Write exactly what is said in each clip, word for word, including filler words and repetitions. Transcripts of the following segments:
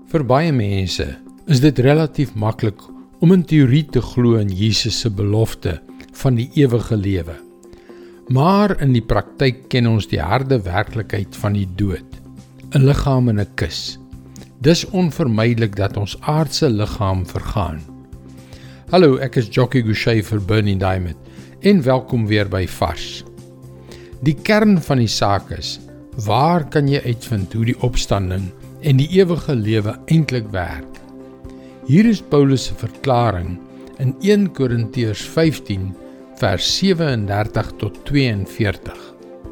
Vir baie mense is dit relatief maklik om in teorie te glo in Jesus se belofte van die ewige lewe. Maar in die praktyk ken ons die harde werklikheid van die dood, 'n liggaam in 'n kus. Dis onvermydelik dat ons aardse liggaam vergaan. Hallo, ek is Jockey Gouchee vir Bernie Diamond en welkom weer by Vars. Die kern van die saak is, waar kan jy uitvind hoe die opstanding en die ewige lewe eintlik werk? Hier is Paulus se verklaring in eerste Korintiërs vyftien vers sewe-en-dertig tot twee-en-veertig.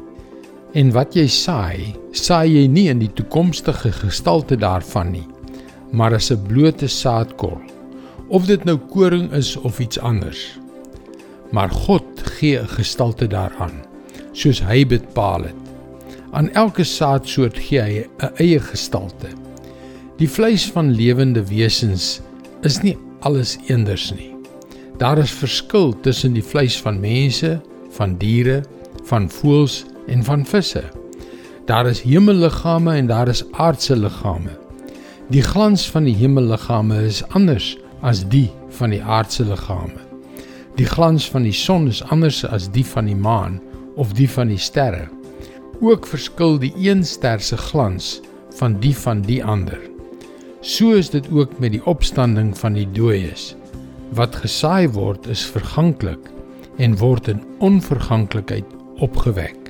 En wat jy saai, saai jy nie in die toekomstige gestalte daarvan nie, maar as 'n blote saadkorrel, of dit nou koring is of iets anders. Maar God gee 'n gestalte daaraan, soos hy bepaal het. Aan elke saadsoort gee hy 'n eie gestalte. Die vleis van lewende wesens is nie alles eenders nie. Daar is verskil tussen die vleis van mense, van diere, van voëls en van visse. Daar is hemelliggame en daar is aardse liggame. Die glans van die hemelliggame is anders as die van die aardse liggame. Die glans van die son is anders as die van die maan of die van die sterre. Ook verskil die een ster se glans van die van die ander. So is dit ook met die opstanding van die dooies. Wat gesaai word is verganklik en word in onverganklikheid opgewek.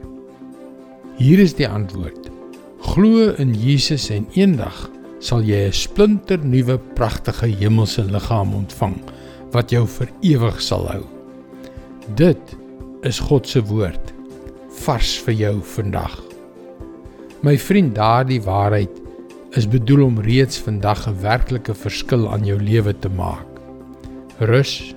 Hier is die antwoord. Glo in Jesus en eendag sal jy 'n splinter nuwe pragtige hemelse liggaam ontvang, wat jou vir ewig sal hou. Dit is God se woord, vars vir jou vandag. My vriend, daardie waarheid is bedoel om reeds vandag 'n werklike verskil aan jou lewe te maak. Rus,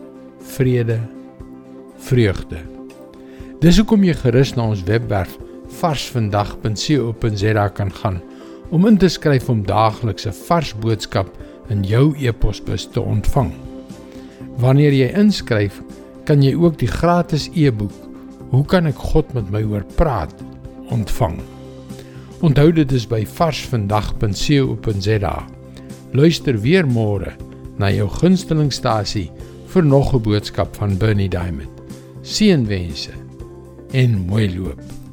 vrede, vreugde. Dis hoekom jy gerus na ons webwerf varsvandag punt co punt za kan gaan om in te skryf om daagliks 'n vars boodskap in jou e-posbus te ontvang. Wanneer jy inskryf, kan jy ook die gratis e-boek Hoe kan ek God met my oor praat ontvang. Onthou, dit is by varsvandag punt co punt za. Luister weer môre na jou gunstelingstasie vir nog 'n boodskap van Bernie Diamond. Seënwense en mooi loop.